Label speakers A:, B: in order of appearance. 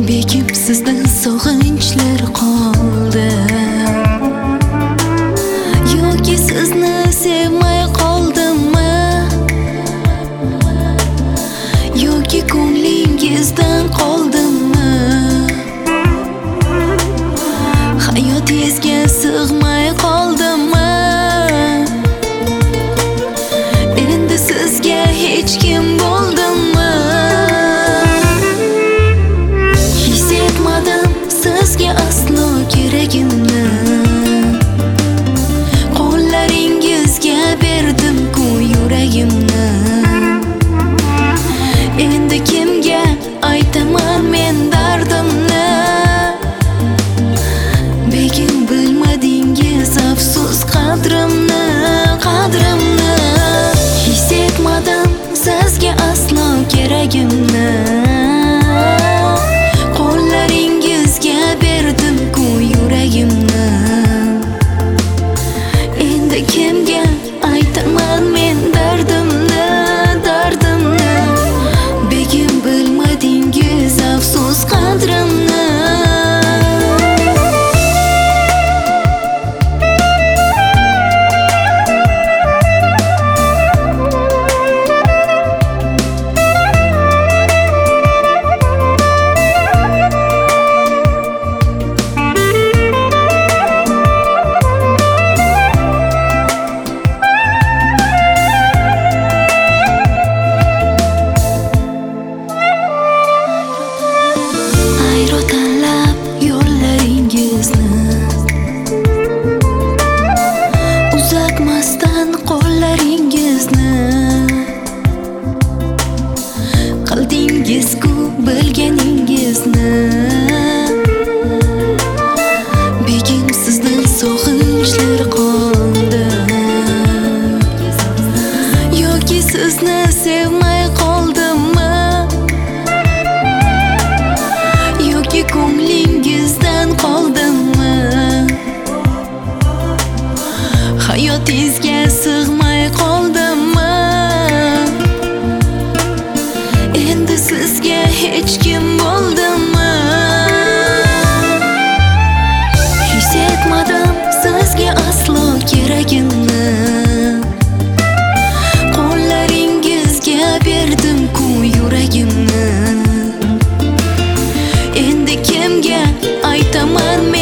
A: Bekib sizdan sog'inchlar qoldi, yoki sizni sevmay qoldimmi, yoki ko'nglingizdan qoldimmi, hayotingizga sig'may qoldimmi, endi sizga hech kim bo'ldimmi? Sizga aslo keragimni qo'llaringizga berdim-ku yuragimni. Endi kimga aytaman men dardimni? Begim bilmadingiz afsus qadrimni, qadrimni. His etmadim sizga aslo keragimni, qo'llaringizga berdim-ku yuragimni. Endi kimga aytaman men dardimni, dardimni? Begim bilmadingiz afsus qadrimni. Qildingiz-ku bilganingizni. Begim sizdan sog'inchlar qoldi, yoki sizni sevmay qoldimmi, yoki ko'nglingizdan qoldimmi, hayotingizga sig'may qoldimmi? Endi sizga hech kim bo'ldimmi? His etmadim sizga aslo keragimni, qo'llaringizga berdim-ku yuragimni. Endi kimga aytaman men